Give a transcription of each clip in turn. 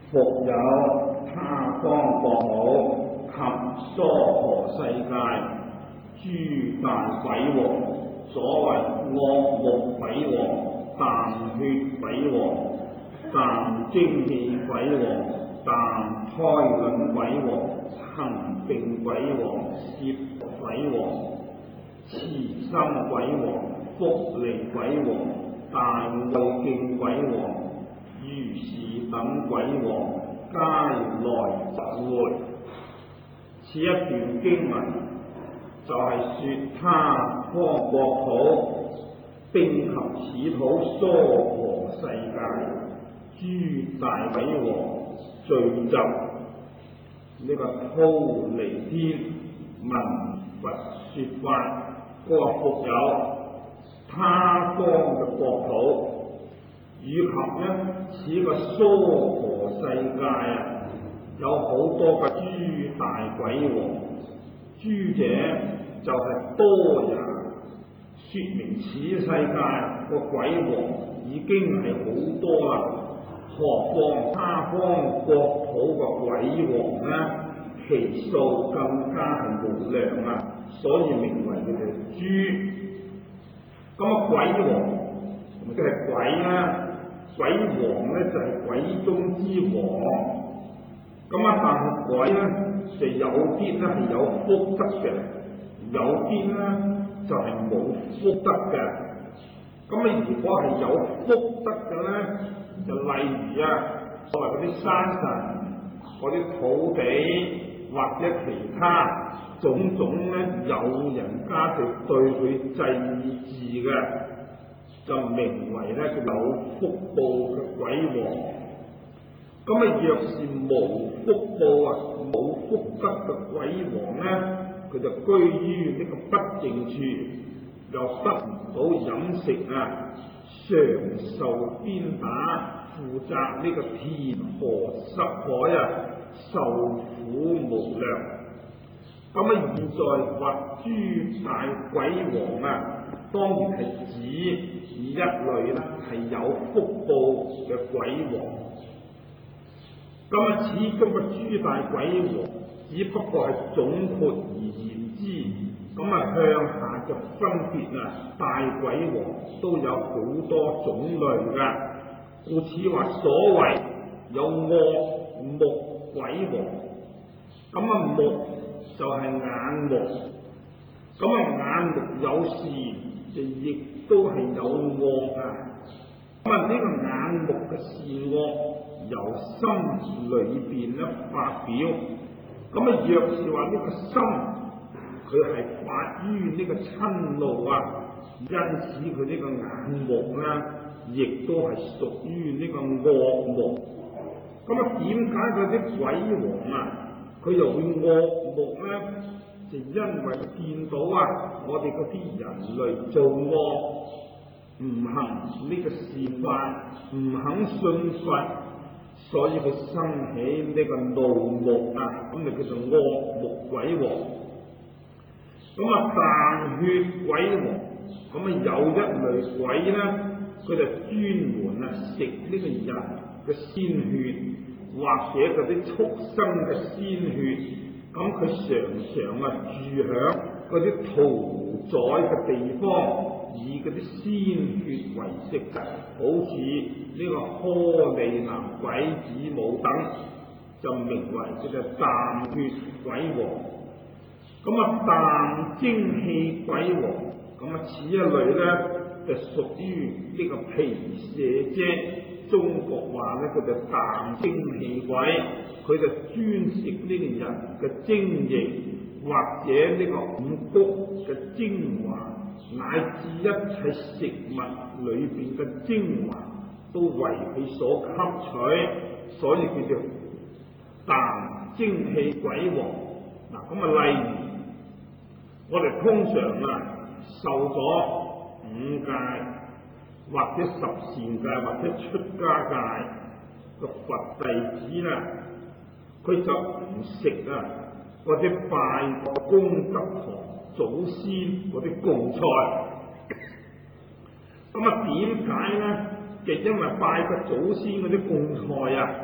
復有他方國土及娑婆世界諸大鬼王，所謂惡目鬼王、啖血鬼王、啖精氣鬼王、啖胎卵鬼王、行病鬼王、攝鬼王、慈心鬼王、福利鬼王、大愛敬鬼王、如是等鬼王，皆來集會。此一段經文就係說他方國土並及此土娑婆世界諸大鬼王聚集呢個忉利天聞佛說法，佢話復有他方嘅國土，以及此個娑婆世界有好多嘅諸大鬼王。諸者就係多人，說明此世界個鬼王已經係好多啦，何況他方國土個鬼王呢？其數更加係無量啊，所以名為佢哋諸。咁鬼王即係鬼啦，鬼王咧就係鬼中之王。但係鬼咧就有啲咧係有福德嘅，有啲咧就係冇福德嘅。如果係有福德嘅咧，就例如所謂嗰啲山神、嗰啲土地或者其他種種咧，有人家就對佢祭祀嘅，就名為咧佢有福報嘅鬼王。若是無福報冇福德嘅鬼王咧，佢就居於呢個不正處，又得唔到飲食常受鞭打，負責呢個田河濕海受苦無量。現在話諸大鬼王當然係指一類係有福報嘅鬼王。始終嘅諸大鬼王只不過係總括而言之，向下嘅分別大鬼王都有好多種類㗎，故此話所謂有惡目鬼王，目就係眼目，眼目有善，就亦都係有惡呢個眼目嘅善惡由心裏邊發表，若是話呢個心佢係發於呢個嗔怒因此佢呢個眼目亦都係屬於呢個惡目。點解佢啲鬼王佢又會惡目呢？就因為見到我哋嗰啲人類做惡，唔行呢個善法，唔肯信佛，所以佢生起呢個怒目就叫做惡目鬼王。啖血鬼王，有一類鬼佢就專門食呢個人嘅鮮血，或者嗰啲畜生嘅鮮血。佢常常住響嗰啲屠宰嘅地方，以嗰啲鮮血為食，好似呢個柯利南鬼子母等，就名為佢嘅啖血鬼王。啖精氣鬼王，此一類就屬於呢個皮舍啫。中國話佢就啖精氣鬼，佢就專食呢個人嘅精液，或者呢個五穀嘅精華，乃至一切食物裏邊嘅精華都為佢所吸取，所以叫做啖精氣鬼王。例如我哋通常受咗五戒，或者十善戒，或者出家戒個佛弟子佢就唔食或者拜個功德堂祖先嗰啲供菜。點解呢？就因為拜個祖先嗰啲供菜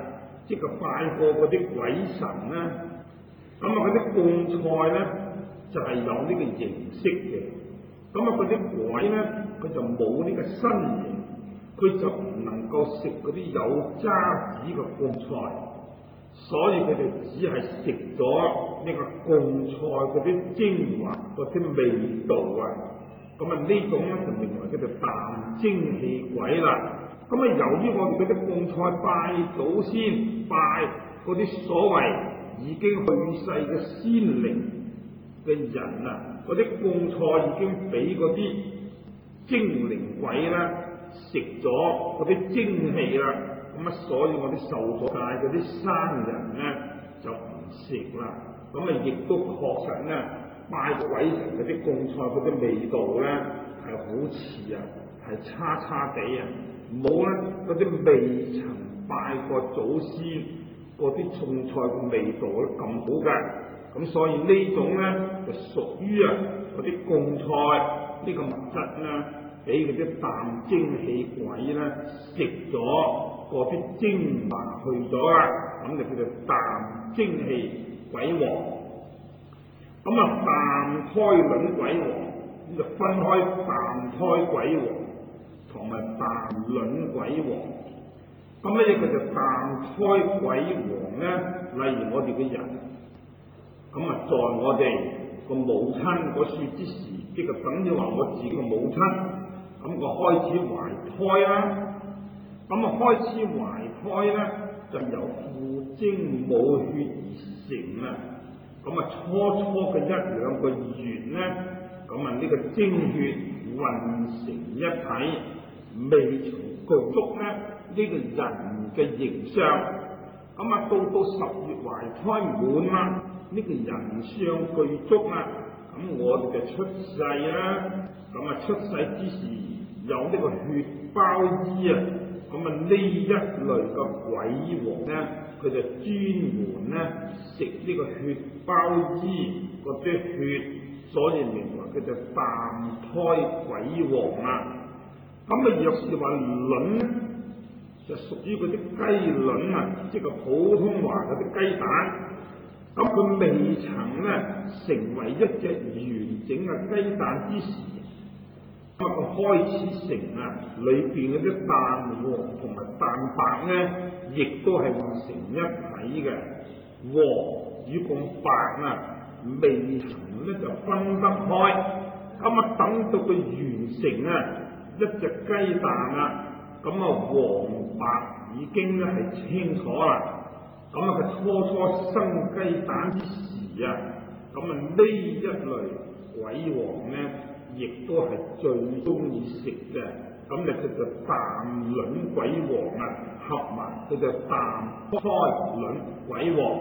即係拜過嗰啲鬼神咧，咁啊嗰啲供菜咧就係有呢個形式嘅，咁啊嗰啲鬼咧佢就冇呢個身形，佢就唔能夠食嗰啲有渣子嘅供菜，所以佢哋只係食咗呢個供菜嗰啲精華嗰啲味道啊，咁啊呢種咧就名為叫做淡精氣鬼啦。咁啊，由於我哋嗰啲供菜拜祖先、拜嗰啲所謂已經去世嘅先靈嘅人啊，嗰啲供菜已經俾嗰啲精靈鬼啦食咗嗰啲精氣啦，咁啊，所以我哋受咗戒嗰啲生人咧就唔食啦。咁啊，亦都確實咧，拜鬼神嗰啲供菜嗰啲味道咧係好似啊，係差差地啊。冇咧嗰啲未曾拜過祖先嗰啲餸菜嘅味道咧咁好嘅，咁所以呢種咧就屬於啊嗰啲供菜呢個物質咧，俾嗰啲淡精氣鬼咧食咗嗰啲精華去咗啦，咁就叫做淡精氣鬼王。咁啊淡胎卵鬼王咁就分開淡胎鬼王同埋淡卵鬼王，咁咧佢就淡胎鬼王咧，例如我哋嘅人，咁啊在我哋個母親嗰處之時，即係等於話我自己嘅母親，咁我開始懷胎啦，咁啊開始懷胎咧就由父精母血而成啊，咁啊初嘅一兩個月咧，咁啊呢個精血混成一體。未曾具足咧呢個人嘅形象，咁啊到10月懷胎滿啦，呢個人相具足啦，咁我哋就出世啦，咁啊出世之時有呢個血包衣啊，咁啊呢一類嘅鬼王咧，佢就專門咧食呢個血包衣嗰啲血，所以名為叫做淡胎鬼王啊。咁啊，若是話卵咧，就屬於嗰啲雞卵啊，即係普通話嗰啲雞蛋。咁佢未曾咧成為一隻完整嘅雞蛋之時，咁佢開始成啊，裏邊嗰啲蛋黃同埋蛋白咧，亦都係混成一體嘅。黃與咁白啊，未曾咧就分得開。咁啊，等到佢完成啊！一隻雞蛋啊，咁啊黃白已經咧係清楚啦。咁啊佢初生雞蛋之時啊，咁啊呢一類鬼王咧，亦都係最中意食嘅。咁就叫做淡卵鬼王啊，合埋叫做淡胎卵鬼王、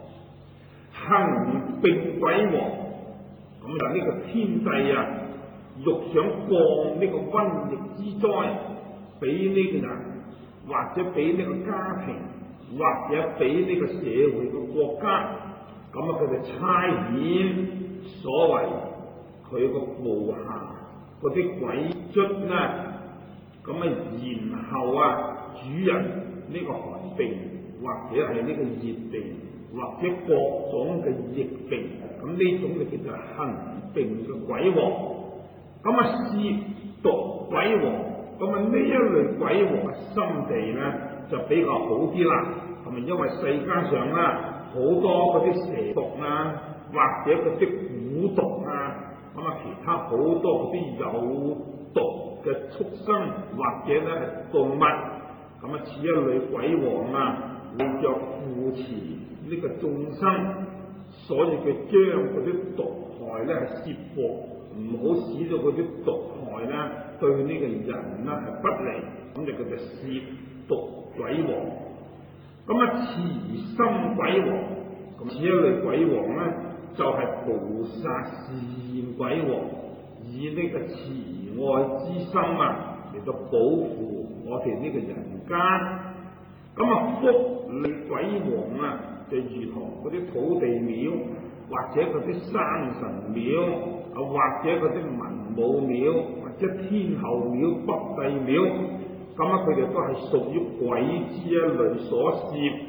恆並鬼王。咁就呢個天帝啊！欲想降呢個瘟疫之災俾呢個人，或者俾呢個家庭，或者俾呢個社會嘅國家，咁啊佢就差遣所謂佢個部下嗰啲鬼卒咧，咁啊然後啊主人呢個寒病，或者係呢個熱病，或者各種嘅疫病，咁呢種就叫做恆病嘅鬼王。咁啊，褻瀆鬼王，咁啊呢一類鬼王嘅心地咧就比較好啲啦。咁啊，因為世間上啦好多嗰啲蛇毒啊，或者嗰啲蠱毒啊，咁啊其他好多嗰啲有毒嘅畜生或者咧係動物，咁啊此一類鬼王啊，為著護持呢個眾生，所以佢將嗰啲毒害咧係攝伏。唔好使到嗰啲毒害咧對呢個人咧係不利，咁就叫做褻瀆鬼王。咁啊慈心鬼王，咁此一類鬼王咧就係菩薩示現鬼王，以呢個慈愛之心啊嚟到保護我哋呢個人間。咁啊福利鬼王啊就如同嗰啲土地廟或者嗰啲山神廟。或者嗰啲文武廟，或者天后廟、北帝廟，咁啊佢哋都係屬於鬼之一類所攝，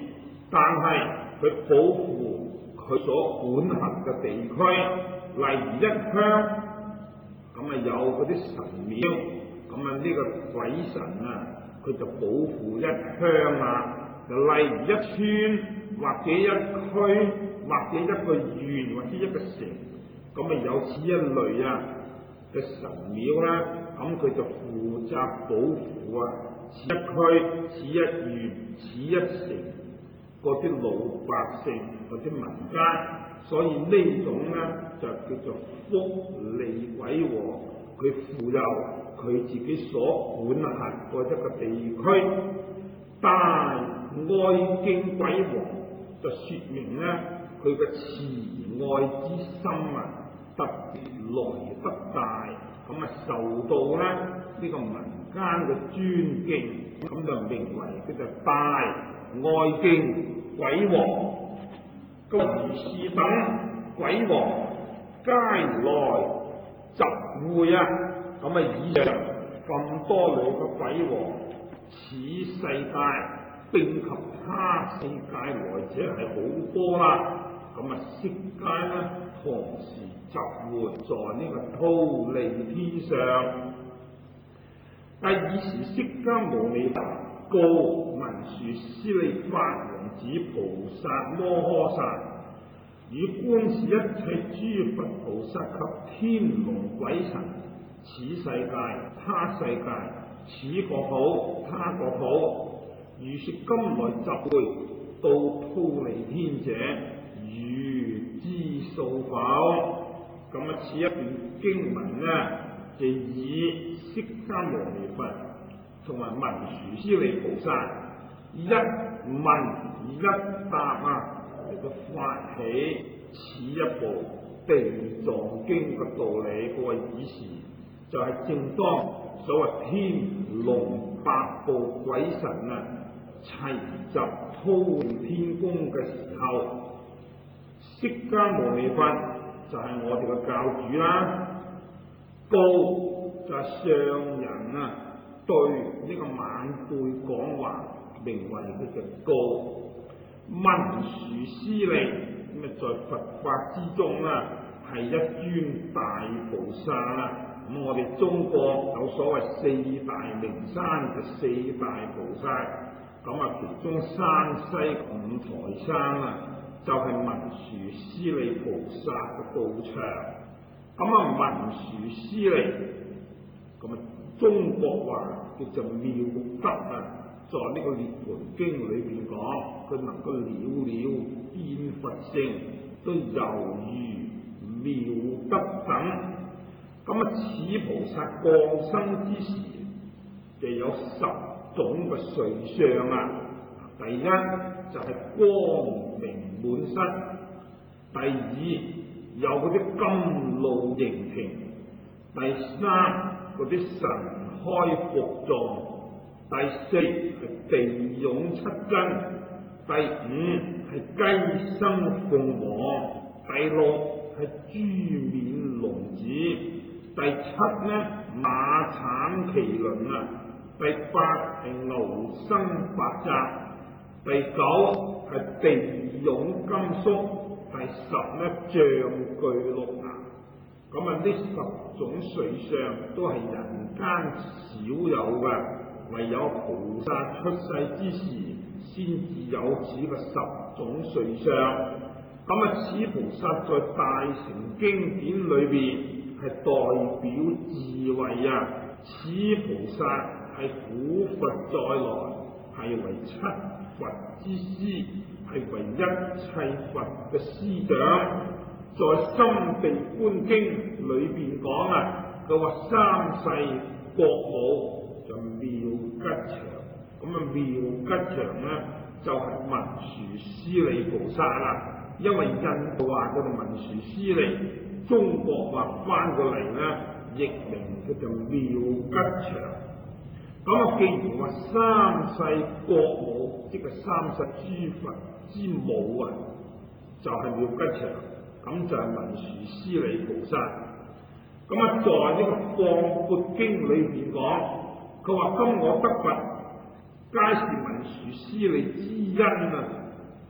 但係佢保護佢所管轄嘅地區，例如一鄉，咁有嗰啲神廟，咁呢個鬼神佢就保護一鄉啦。就例如一村或者一區或者一個縣或者一個城，咁有此一類嘅神廟啦，咁佢就負責保護此一區、此一縣、此一城嗰啲老百姓或者民間，所以呢種就叫做福利鬼王，佢負有佢自己所管轄嗰一個地區。大愛敬鬼王就說明佢嘅慈愛之心特別來得大，咁受到呢個民間嘅尊敬，咁就名為叫做大愛敬鬼王。咁如是等鬼王皆來集會咁以上咁多類嘅鬼王，此世界並及他世界來者係好多啦。咁悉皆同時集會在呢個忉利天上。第二時釋迦牟尼佛告文殊師利法王子菩薩摩訶薩，與觀視一切諸佛菩薩及天龍鬼神，此世界他世界，此國土他國土，如說今來集會到忉利天者，如知數否？咁此一段經文就以釋迦牟尼佛同埋文殊師利菩薩一問一答嚟到發起此一部地藏經嘅道理。各位爾時就係正當所謂天龍八部鬼神齊集忉利天宮嘅時候，釋迦牟尼佛就係我哋嘅教主啦。告就係上人對呢個晚輩講話，名為佢嘅告。文殊師利咁在佛法之中係一尊大菩薩啦。咁我哋中國有所謂四大名山嘅四大菩薩，咁其中山西五台山就係文殊師利菩薩嘅道場。咁文殊師利咁中國話叫做妙德在呢個《涅槃經》裏邊講，佢能夠了見佛性，都猶如妙德等。咁此菩薩降生之時，就有10種嘅瑞相第一就係光明滿室，第二有嗰啲甘露盈庭，第三嗰啲神開伏藏，第四係地涌七真，第五係雞生鳳凰，第六係豬面龍子，第七馬產麒麟第八係牛生百澤，第九係地涌甘肅，第10象具鹿牙。咁呢10種瑞相都係人間少有嘅，唯有菩薩出世之時先至有此個10種瑞相。此菩薩在大乘經典裏邊係代表智慧此菩薩係古佛再來，係為七佛之師，係為一切佛嘅師長。在《心地觀經》裏邊講佢話三世國母就妙吉祥。妙吉祥就係文殊師利菩薩啦。因為印度話佢哋文殊師利，中國話翻過嚟譯名佢就妙吉祥。既然話三世國母，即係三世諸佛之母就係妙吉祥，咁就係文殊師利菩薩。在呢個《放缽經》裏邊講，佢話今我得佛，皆是文殊師利之恩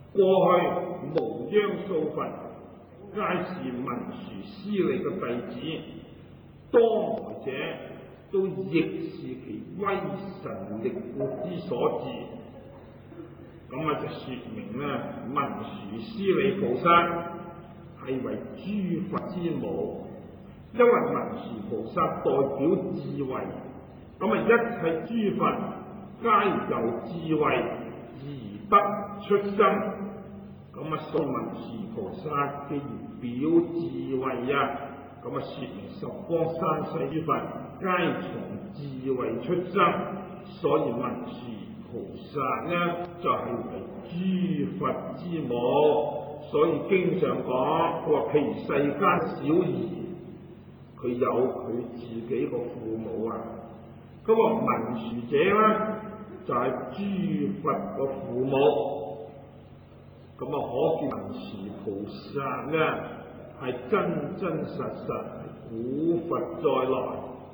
過去無央數佛，皆是文殊師利嘅弟子，當來者都亦是其威神力故之所致。咁就說明咧，文殊師利菩薩係為諸佛之母，因為文殊菩薩代表智慧，一切諸佛皆由智慧而得出生。所以文殊菩薩既然表智慧說明十方三世諸佛皆從智慧出生，所以文殊菩薩就係為諸佛之母。所以經常講，佢話譬如世間小兒，佢有佢自己個父母文殊者就係諸佛個父母。可見文殊菩薩係真真實實古佛再來。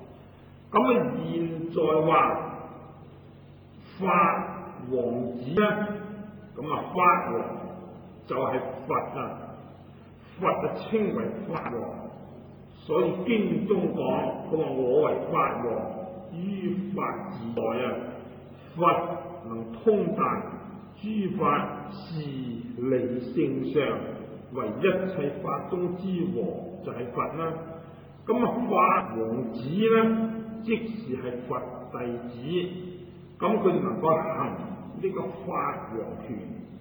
現在話法王子法王就係佛佛稱為法王。所以經中講，佢話我為法王，於法自在佛能通達諸法事理性上，為一切法中之王就係佛啦。法王子即是係佛弟子，佢能夠行呢個法王權，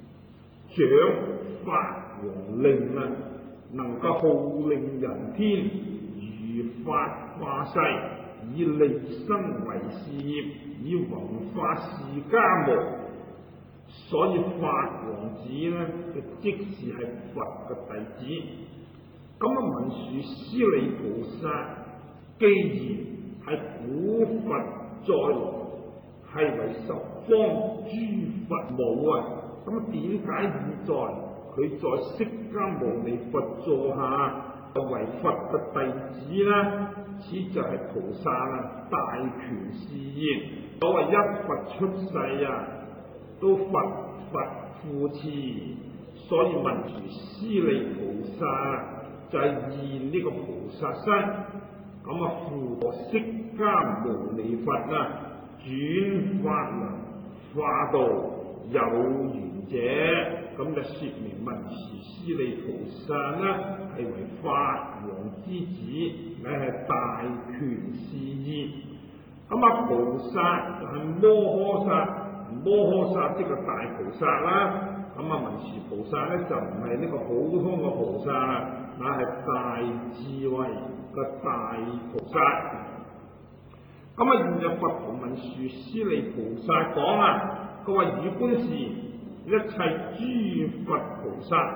掌法王令能夠號令人天，如法化世，以利生為事業，以弘法事家務。所以法王子即是係佛嘅弟子。文殊師利菩薩既然係古佛再來，係為十方諸佛母點解現在佢在釋迦牟尼佛座下為佛嘅弟子此就係菩薩大權示現。所謂一佛出世都佛扶持，所以文殊師利菩薩就係現呢個菩薩身，扶助釋迦牟尼佛轉法輪化度有緣者，就說明文殊師利菩薩係為法王之子，乃係大權示現。菩薩就係摩訶薩，摩訶薩即係大菩薩文殊菩薩就唔係呢個普通嘅菩薩，乃係大智慧嘅大菩薩。現在佛同文殊師利菩薩講佢話以觀時，一切諸佛菩薩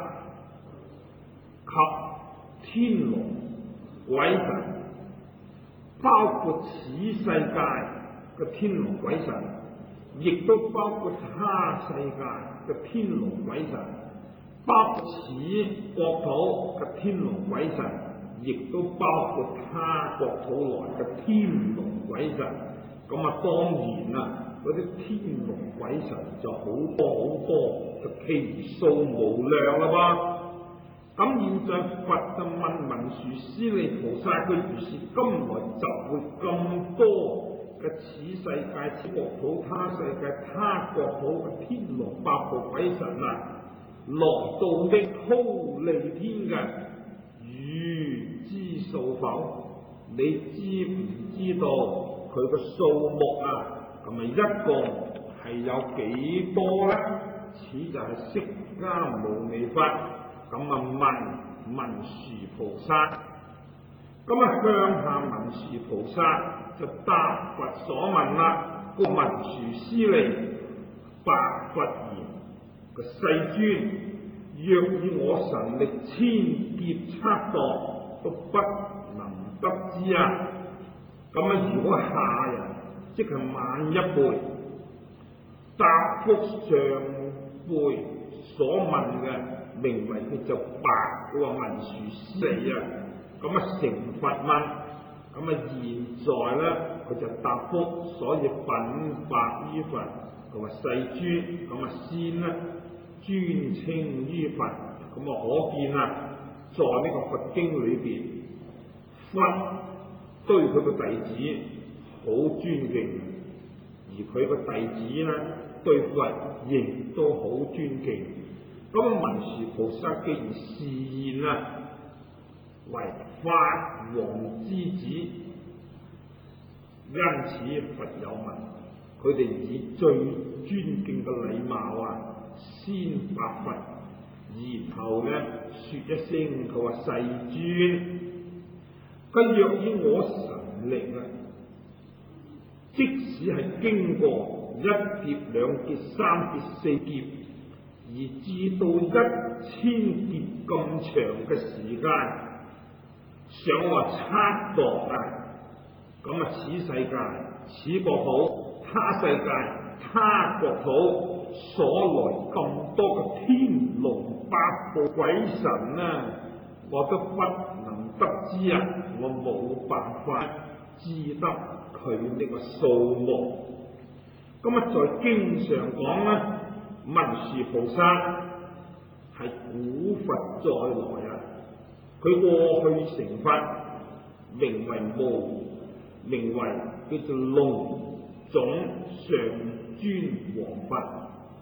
及天龍鬼神，包括此世界嘅天龍鬼神，亦都包括他世界嘅天龍鬼神，包括此國土嘅天龍鬼神，亦都包括他國土來嘅天龍鬼神。當然嗰啲天龍鬼神就好多，就其數無量啦噃。現在佛就問文殊師利菩薩，佢如是今來就會咁多嘅此世界、此國土、他世界、他國土嘅天龍八部鬼神來到的忉利天嘅，如知數否？你知唔知道佢個數目一共係有幾多呢？此就係釋迦牟尼佛問文殊菩薩。向下文殊菩薩就答佛所問個文殊師利白佛言：個世尊，若以我神力千劫測度，都不能得知如果下人即係萬一輩答覆上輩所問嘅，名為佢就白嗰個文殊師利成佛問，現在佢就答覆，所以稟白於佛，佢話世尊，先尊稱於佛。咁可見在呢個佛經裏邊，佛對佢個弟子好尊敬，而佢個弟子對佛亦都好尊敬。咁文殊菩薩既然示現為法王之子，因此佛有問，佢哋以最尊敬嘅禮貌先白佛，然後說一聲佢話世尊。佢若以我神力即使係經過一劫、兩劫、三劫、四劫，而至到1000劫咁長嘅時間，想話測度咁此世界、此國土、他世界、他國土所來咁多嘅天龍八部鬼神我都不能得知我冇辦法知得佢呢個數目。在經上講文殊菩薩係古佛再來佢過去成佛，名為無，名為叫做龍種上尊王佛。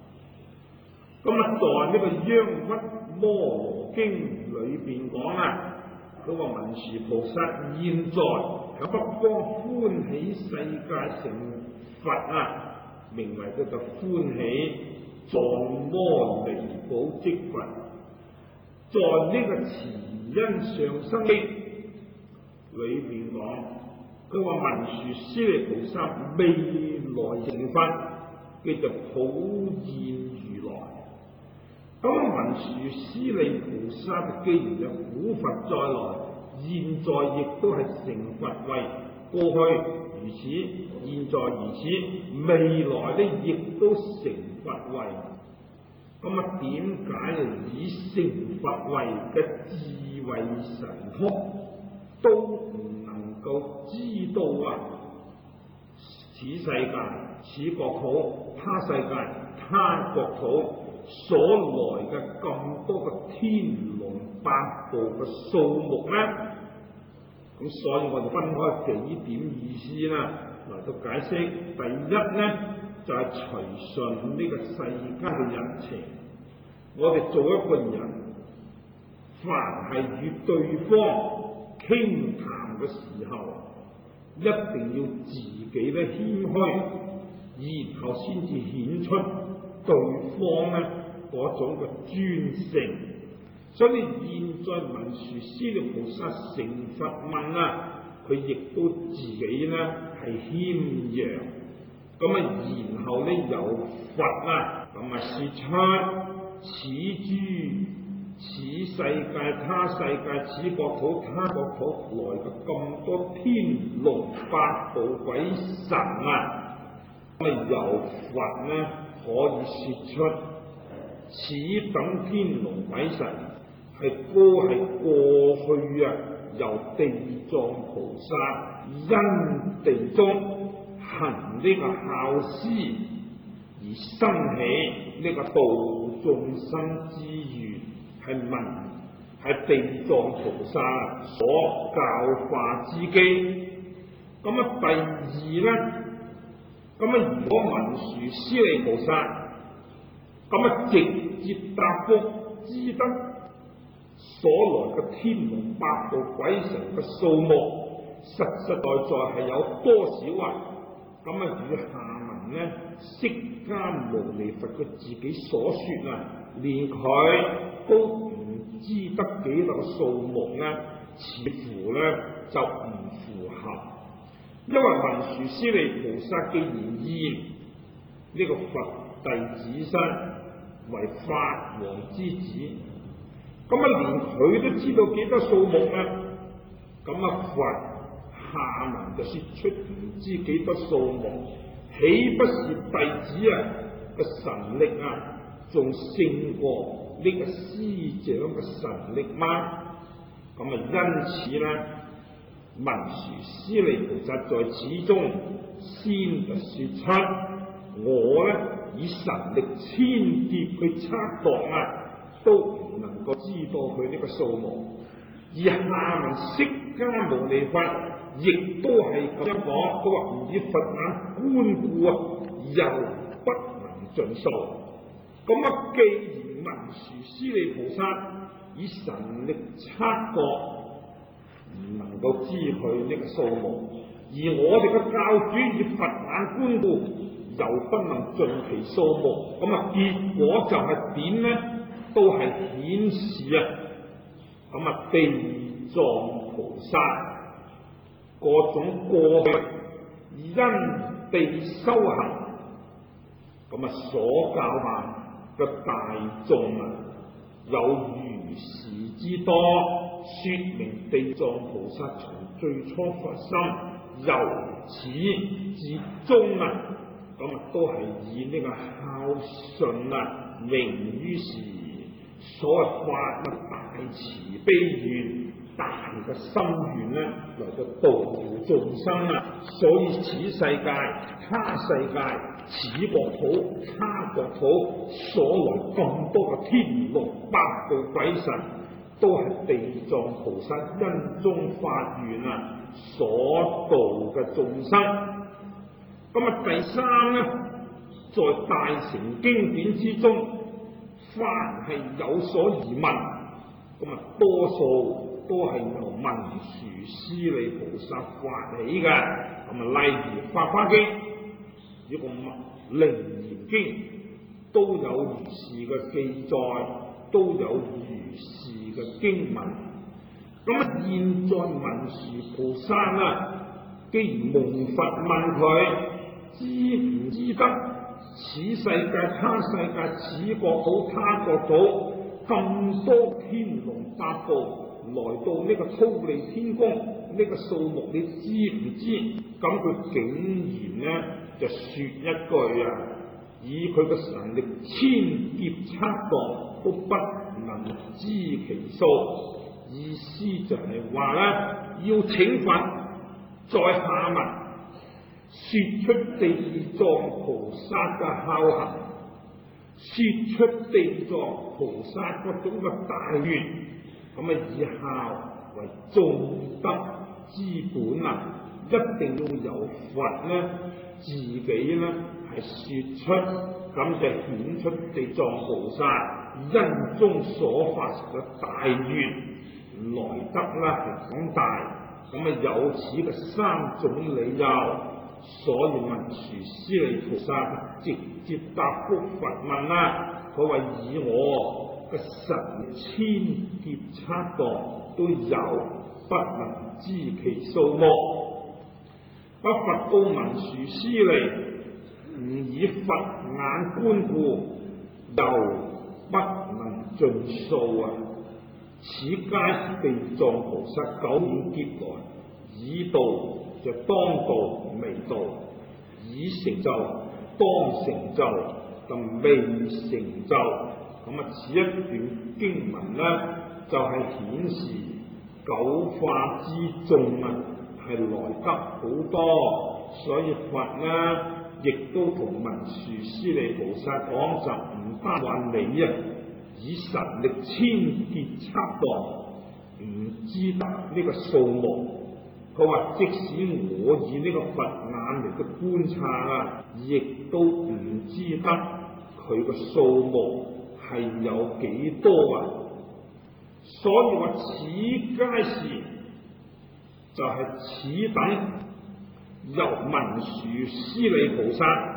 在呢個央屈摩羅經裏邊講佢話文殊菩薩現在喺北方歡喜世界成佛名為叫做歡喜藏摩尼寶積佛。在呢個慈恩上生經裏邊講，佢話文殊師利菩薩未來成佛叫做普現如來。文殊師利菩薩既然有古佛再來，現在亦都係成佛位，過去如此，現在如此，未來亦都成佛位。點解以成佛位嘅智慧神通都唔能夠知道此世界、此國土、他世界、他國土所來嘅咁多嘅天龍八部嘅數目所以我哋分開幾點意思嚟到解釋。第一就係隨順呢個世間嘅人情，我哋做一個人，凡係與對方傾談嘅時候，一定要自己謙虛，然後先至顯出對方嗰種嘅尊勝。所以現在文殊師利菩薩成佛問佢亦都自己係謙讓，然後由佛說出此諸此世界、他世界、此國土、他國土來嘅咁多天龍八部鬼神由佛可以說出此等天龍鬼神係過去由地藏菩薩因地中行呢個孝施而生起呢個度眾生之願，係地藏菩薩所教化之機。第二如果文殊師利菩薩直接答覆知得所來嘅天龍八部鬼神嘅數目實在係有多少與下文釋迦牟尼佛佢自己所說連佢都唔知得幾多個數目似乎就唔符合。因為文殊師利菩薩既然現呢個佛弟子身為法王之子，連佢都知道幾多數目佛下文就說出唔知幾多數目，豈不是弟子嘅神力仲勝過呢個師長嘅神力嗎？因此文殊師利菩薩在此中先就說出我呢以神力千劫去測度都唔能夠知道佢呢個數目。而下文釋迦牟尼佛亦都係咁樣講，佢話唔以佛眼觀顧又不能盡數。咁既然文殊師利菩薩以神力測度唔能夠知佢呢個數目，而我哋嘅教主以佛眼觀顧又不能盡其數目，結果就係點呢？都係顯示地藏菩薩各種過去因地修行所教下嘅大眾有如是之多，說明地藏菩薩從最初發心，由始至終都係以呢個孝順名於時，所謂發大慈悲願、大嘅心願嚟到度眾生所以此世界、他世界、此國土、他國土，所來咁多嘅天龍八部鬼神，都係地藏菩薩因中發願所度嘅眾生。第三在大乘經典之中，凡係有所疑問，多數都係由文殊師利菩薩發起嘅。例如《法華經》呢個《楞嚴經》都有如是嘅記載，都有如是嘅經文。現在文殊菩薩既然蒙佛問佢知唔知得此世界、他世界、此國土、他國土咁多天龍八部來到呢個忉利天宮，呢個數目你知唔知？咁佢竟然就說一句以佢嘅神力千劫測度都不能知其數，意思就係話要請佛在下文說出地藏菩薩嘅孝行，說出地藏菩薩嗰種嘅大願，以孝為眾德之本一定要由佛自己係說出，咁就顯出地藏菩薩因中所發嘅大願來得係廣大。有此嘅三種理由，所以文殊師利菩薩直接答覆佛問佢話以我嘅神力千劫測度都有不能知其數目。佛告文殊師利，唔以佛眼觀顧又不能盡數此皆是地藏菩薩久遠劫來已道就當道未道，已成就當成就就未成就。此一段經文就係顯示九化之眾係來得好多，所以佛亦都同文殊師利菩薩講，就唔單話你以神力千劫測度唔知得呢個數目，佢話即使我以呢個佛眼嚟嘅觀察亦都唔知得佢個數目係有幾多所以話此皆是就係此等由文殊師利菩薩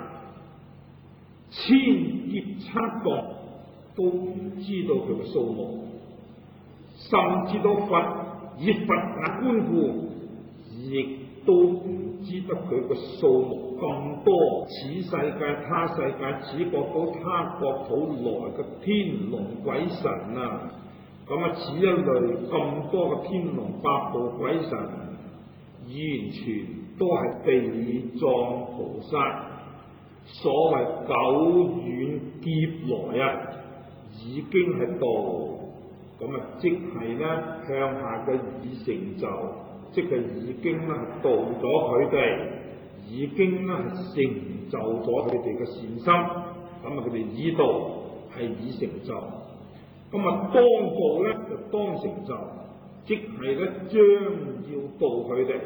千劫測度都唔知道佢嘅數目，甚至到佛以佛眼觀顧，亦都唔知得佢嘅數目咁多。此世界、他世界、此國土、他國土來嘅天龍鬼神此一類咁多嘅天龍八部鬼神，完全都係地藏菩薩所謂久遠劫來已經係度，即係向下嘅已成就，即係已經度咗佢哋， 已經咧係成就咗佢哋嘅善心，咁佢哋以道係以成就，咁當道咧就當成就，即係咧將要度佢哋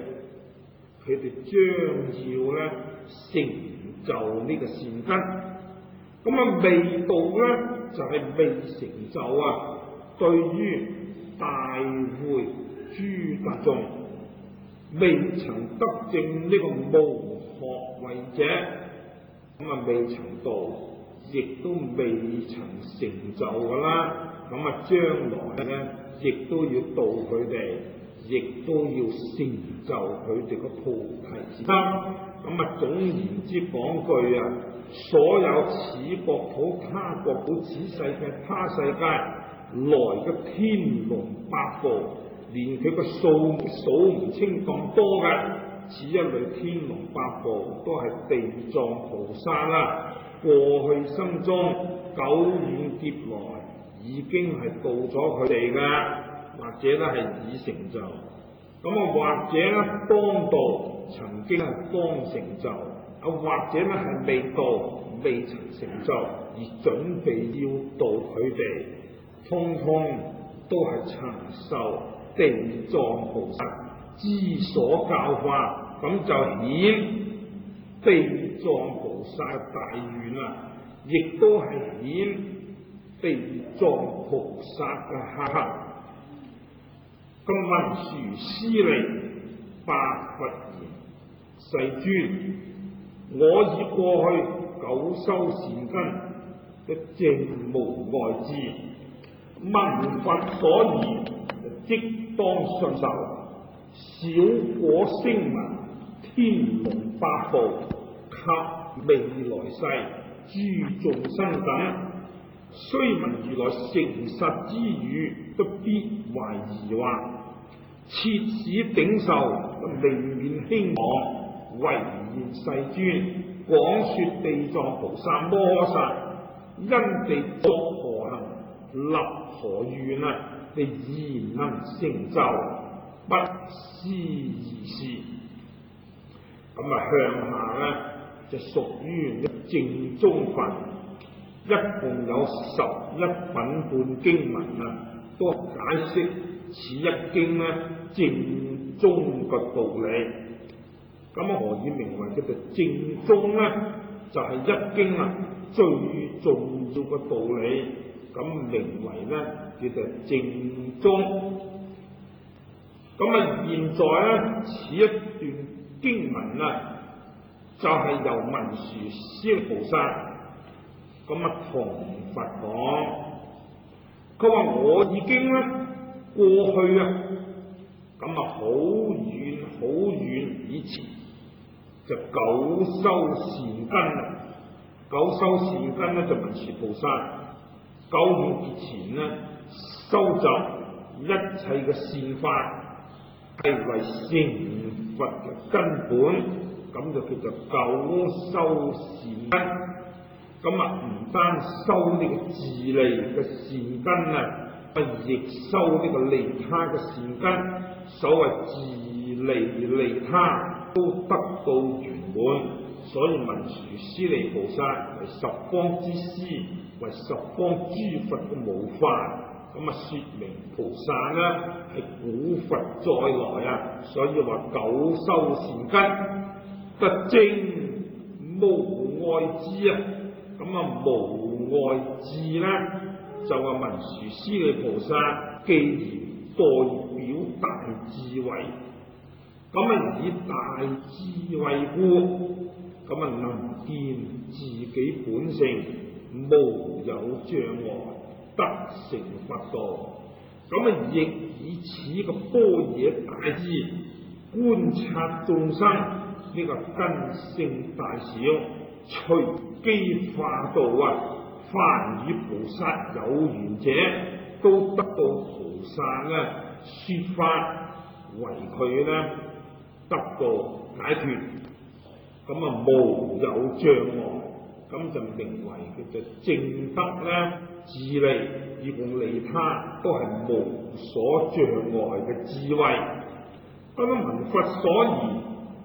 將要咧成就呢個善根，未道咧就係未成就啊！對於大會諸大眾，未曾得證呢個無學位者，未曾道，亦都未曾成就噶啦。將來咧，亦都要度佢哋，亦都要成就佢哋個菩提心。總言之講句啊，所有此國土、他國土、此世界、他世界來嘅天龍八部，連佢個數唔清咁多嘅，此一類天龍八部都係地藏菩薩啦。過去生中久遠劫來已經係度咗佢哋噶，或者咧係已成就，或者咧當道曾經係當成就，或者咧係未到未曾成就而準備要度佢哋，通通都係曾受地藏菩薩之所教化，咁就顯地藏菩薩大願啊，亦都係顯地藏菩薩嘅下行。文殊師利白佛言：世尊，我以過去久修善根，證無礙智，聞佛所言，即當信受。小果聲聞天龍八部及未來世諸眾生等，雖聞如來誠實之語，都必懷疑惑，切使頂受，未免輕妄，唯願世尊廣說地藏菩薩摩訶薩因地作何行，立何願啊？你焉能成就？不思議事。向下咧就屬於正宗分，一共有11品半經文啊，都解釋此一經咧正宗嘅道理。何以名為叫做正宗咧？就係一經啊最重要嘅道理，名為咧叫做正宗。現在咧此一段經文啊，就係由文殊師利菩薩同佛講，佢話我已經咧過去啊，好遠以前就久修善根啦。久修善根咧就文殊菩薩久遠以前咧收集一切嘅善法，係為成佛嘅根本，就叫做久修善根。唔單修呢個自利嘅善根啊，亦修呢個利他嘅善根。所謂自利利他都得到圓滿，所以文殊師利菩薩為十方之師，為十方諸佛嘅模範。說明菩薩呢係古佛再來啊，所以話久修善根得證無礙智啊。無礙智呢就話文殊師利菩薩既然代表大智慧，以大智慧故，能見自己本性無有障礙，得成佛道。亦以此個般若大智觀察眾生呢個根性大小，隨機化度啊！凡與菩薩有緣者，都得到菩薩咧說法，為佢咧得到解脫。無有障礙，就名為叫做證得咧自利以共利他，都係無所障礙嘅智慧。聞佛所言，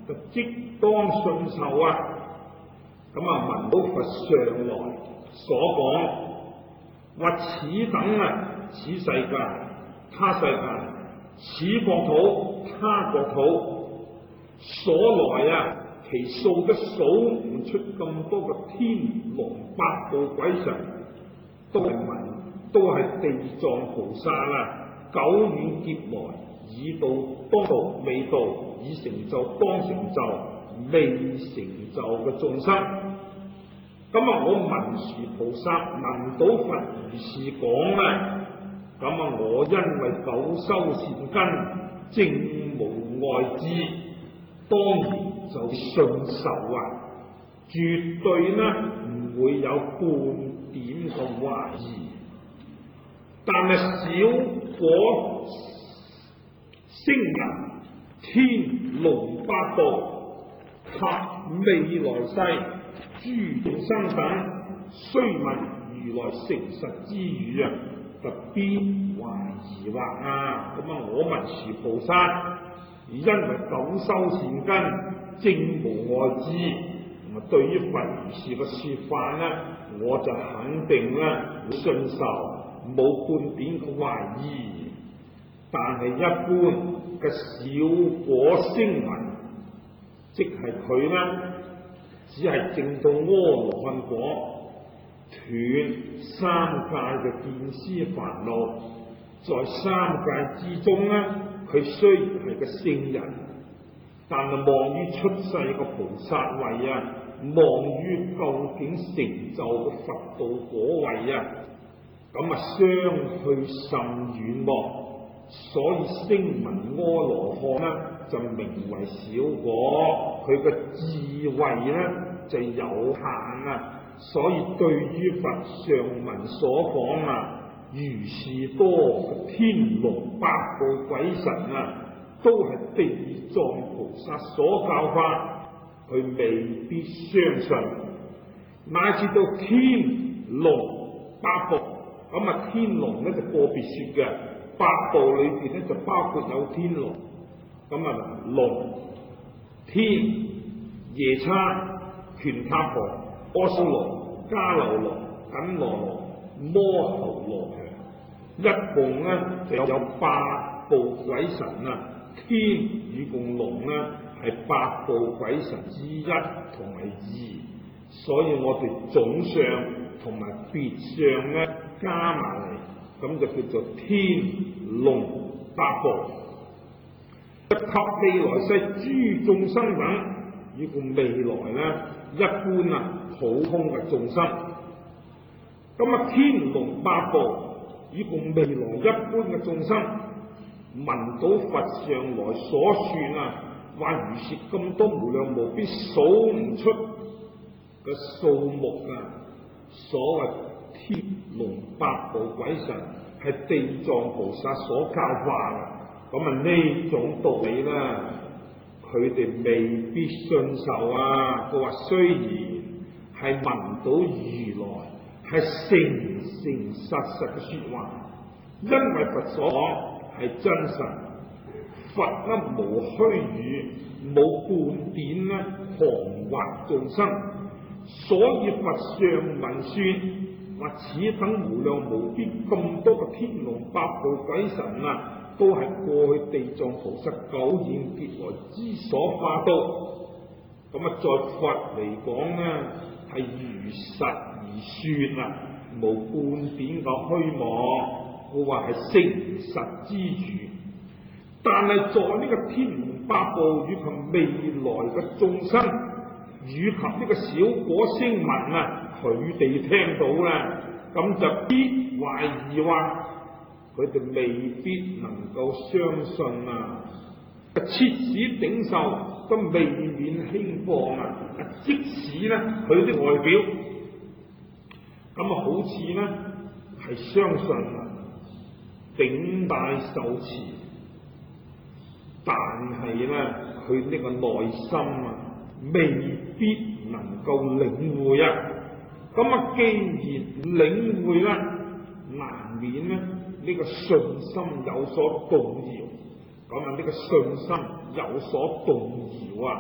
就即當信受啊！咁啊，聞到佛上來所講，話此等啊，此世界、他世界，此國土、他國土，所來啊，其數都數唔出咁多個天龍八部鬼神，都係地藏菩薩啦，久遠劫來已到當道未到，已成就當成就未成就嘅眾生。咁啊，我文殊菩薩聞到佛如是講咧，咁啊，我因為久修善根，正無礙智，當然就信受啊，絕對呢唔會有半點嘅懷疑。但係小果聲聞天龍八部及未來世諸眾生等，雖聞如來誠實之語啊，特必懷疑惑啊！咁啊，我文殊菩薩因為久修善根，正無礙智，咁啊，對於佛如是嘅說法呢，我就肯定咧會信受，冇半點嘅懷疑。但係一般嘅小果聲聞，即係佢呢，只係證到阿羅漢果，斷三界嘅見思煩惱，在三界之中呢，佢雖然係個聖人，但係望於出世嘅菩薩位啊，望於究竟成就嘅佛道果位啊，咁啊相去甚遠喎。所以聲聞阿羅漢呢，就名為小果，佢嘅智慧呢就有限啊。所以對於佛上文所講啊，如是多天龍八部鬼神啊，都係地藏菩薩所教法，佢未必相信。乃至到天龍八部，咁啊天龍呢就個別說嘅，八部裏邊呢就包括有天龍，咁啊龍、天、夜叉、權塔婆、阿修羅、迦樓羅、緊羅羅、摩睺羅伽，一共呢就有八部鬼神啊。天與共龍呢係八部鬼神之一同埋二，所以我哋總相同埋別相呢加埋嚟，咁就叫做天龍八部。及未來世諸眾生等，與共未來呢一般啊普通嘅眾生。咁啊天龍八部與共未來一般嘅眾生，聞到佛上來所算啊，話如是咁多無量無邊數唔出嘅數目啊，所謂天龍八部鬼神係地藏菩薩所教化嘅。咁啊呢種道理啦，佢哋未必信受啊。佢話雖然係聞到如來係誠誠實實嘅說話，因為佛所講係真實，佛呢無虛語，冇半點呢誑惑眾生，所以佛上文說話此等無量無邊咁多嘅天龍八部鬼神啊，都係過去地藏菩薩久遠劫來之所化度。咁啊，在佛嚟講呢，係如實而說啊，無半點嘅虛妄。我話係誠實之語。但係在呢個天龍八部以及未來嘅眾生，以及呢個小果聲聞啊，佢哋聽到啦，咁就必懷疑話，佢哋未必能夠相信啊！切使頂受都未免輕放啊！即使呢佢啲外表咁啊，好似呢係相信啊，頂戴受持，但係呢佢呢個內心啊，未必能夠領會啊！咁啊，既然領會啦，難免呢個信心有所動搖。咁啊，呢個信心有所動搖啊，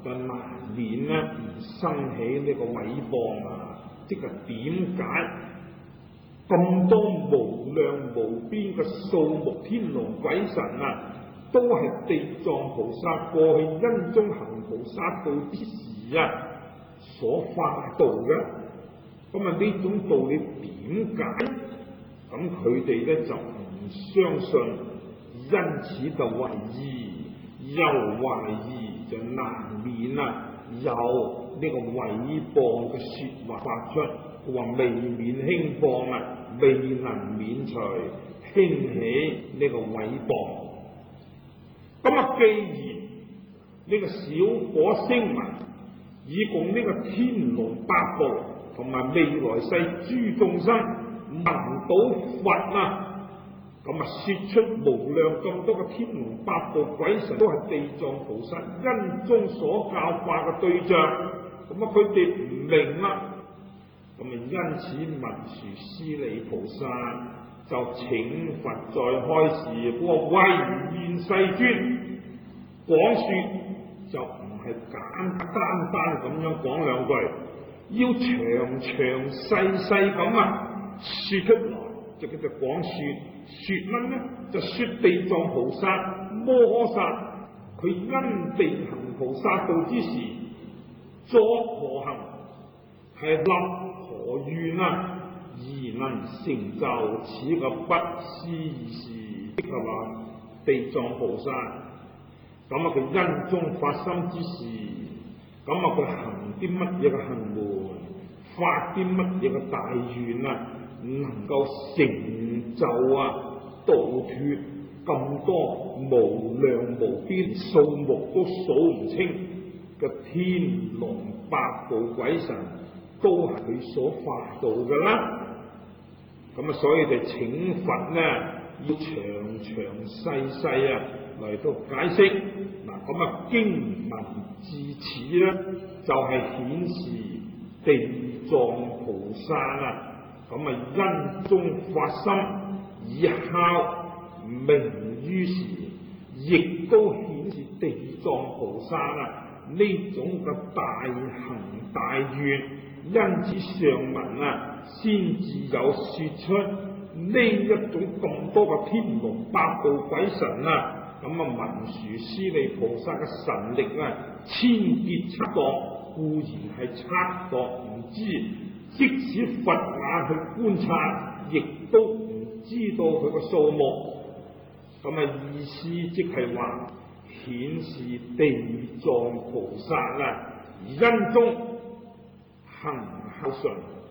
就難免咧而生起呢個毀謗啊！即係點解咁多無量無邊嘅數目天龍鬼神啊，都係地藏菩薩過去因中行菩薩道之時啊所化度嘅？咁啊呢種道理點解？咁佢哋咧就唔相信，因此就懷疑，又懷疑就難免啊有呢個毀謗嘅說話發出，話未免輕放啊，未能免除興起呢個毀謗。咁啊，既然呢個小果聲聞以共呢個天龍八部同埋未來世諸眾生聞到佛啊，咁啊說出無量咁多嘅天龍八部鬼神都係地藏菩薩因中所教化嘅對象，咁啊佢哋唔明啦，咁啊因此文殊師利菩薩就請佛在開示，嗰個唯願世尊講說就唔係簡單單咁樣講兩句，要詳詳細細咁啊說出來，就叫做講說。說乜呢？就說地藏菩薩摩訶薩佢因地行菩薩道之時作何行，係立何願啊，而能成就此個不思議事。即係話地藏菩薩咁啊，佢因中發心之時，咁啊佢行啲乜嘢嘅行門，發啲乜嘢嘅大願啊，能夠成就啊度脫咁多無量無邊數目都數唔清嘅天龍八部鬼神，都係佢所化度噶啦。咁啊，所以就請佛呢要詳詳細細啊嚟到解釋。嗱，咁啊經文至此呢，就係顯示地藏菩薩啊，咁啊因中發心以孝明於時，亦都顯示地藏菩薩啊呢種嘅大行大願，因此上文啊先至有說出呢一種咁多嘅天龍八部鬼神啊，咁啊文殊師利菩薩嘅神力啊千劫測度固然係測度唔知，即使佛眼去觀察，亦都唔知道佢個數目。咁啊意思即係話顯示地藏菩薩啊因中行孝順，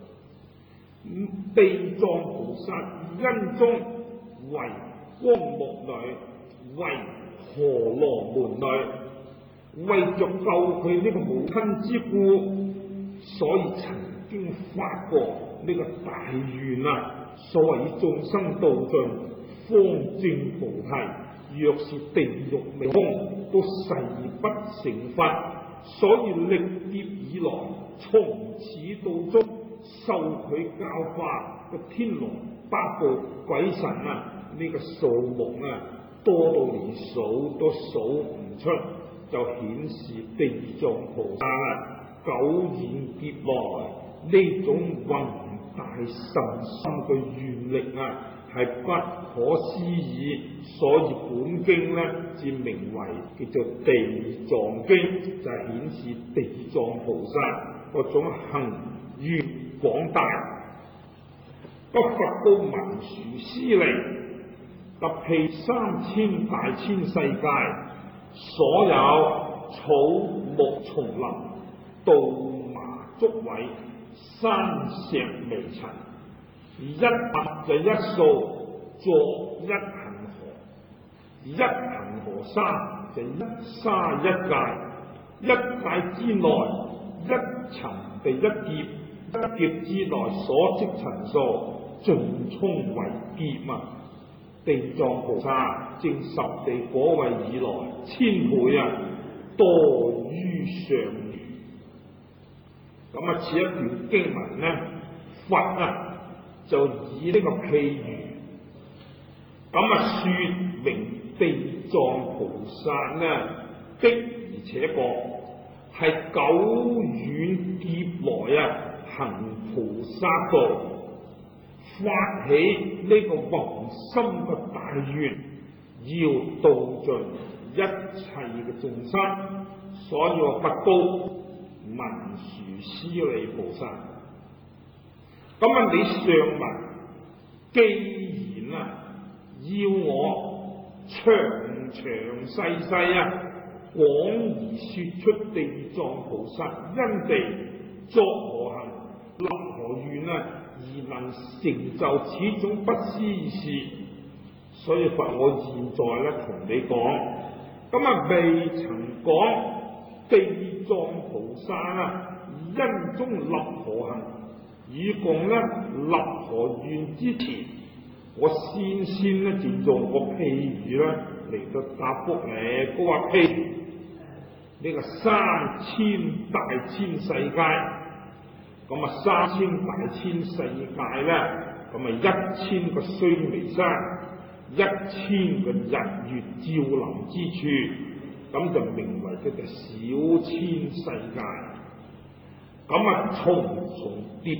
地藏菩薩因中為光目女，為婆羅門女，為着救佢呢個母親之故，所以曾經發過呢個大願啊，所謂以眾生度盡，方證菩提，若是地獄未空，都誓不成佛。所以歷劫以來，從始到終受佢教化嘅天龍八部鬼神啊，呢個數目啊多到連數都數唔出，就顯示地藏菩薩啊久遠劫來呢種宏大甚深嘅願力啊，係不可思議，所以本經呢至名為叫做地藏經，就係顯示地藏菩薩嗰種行願廣大。不佛到文殊師利，特譬3000大千世界，所有草木叢林、稻麻竹葦、山石微塵，一拔就一掃，作一恒河；一恒河沙就一沙一界，一界之內一塵地一劫，一劫之內所積塵數盡充為劫啊！地藏菩薩證十地果位以來千倍啊，多於上如。咁啊，此一段經文呢，佛啊就以呢個譬喻，咁啊說明地藏菩薩呢的而且確係久遠劫來行菩薩道，發起呢個宏深嘅大願，要度盡一切嘅眾生，所以我不高文殊師利菩薩。咁你上文既然要我詳細廣而說出地藏菩薩因地作何行，立何願而能成就此種不思議事。所以佛我現在同你講，未曾講地藏菩薩因中立何行，以供立何願之前，我先就用個譬喻嚟到答覆你。佢話譬如呢個3000大千世界，3000大千世界1000個須彌山，1000個日月照臨之處，咁就名為叫做小千世界。重重疊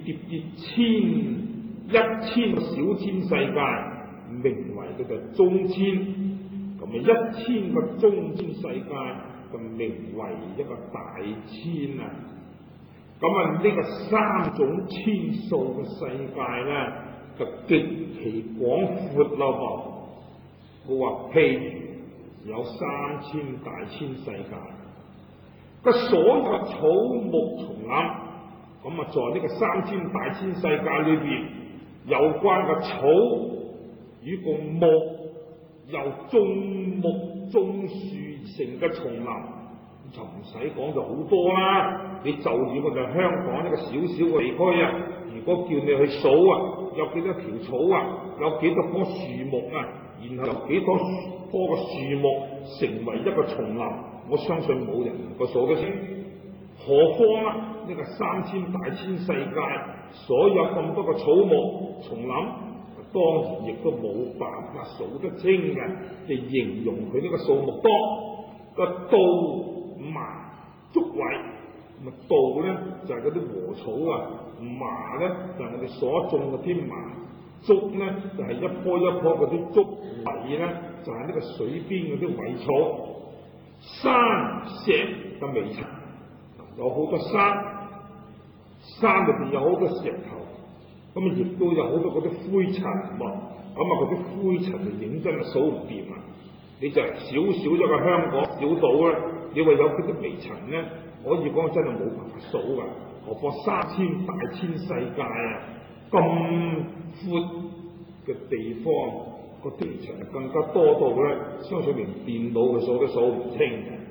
1000個小千世界，名為叫做中千。1000個中千世界就名為一個大千啊！呢個3種千數嘅世界就極其廣闊咯噃。我話譬如有3000大千世界，所有草木叢林，在呢個3000大千世界裏邊，有關嘅草與個木，由種木種樹成嘅叢林，就唔使講就好多啦。你就以我哋香港一個小小嘅地區如果叫你去數有幾多條草有幾多棵樹木然後有幾多棵嘅樹木成為一個叢林，我相信冇人能夠數得清。何況呢個3000大千世界，所有咁多嘅草木叢林，當然亦都冇辦法數得清嘅，就形容佢呢個數目多。個稻麻竹葦，稻就係嗰啲禾草麻就係我哋所種嗰啲麻，竹就係一棵一棵嗰啲竹，葦就係呢個水邊嗰啲葦草。山石就未曾有好多山裏邊有好多石頭，亦都有好多嗰啲灰塵嗰啲灰塵就認真數唔掂你就少一個香港小島你話有幾多微塵可以講真係冇辦法數㗎。何況3000大千世界咁闊嘅地方，個微塵更加多到相信連電腦佢數都數唔清嘅。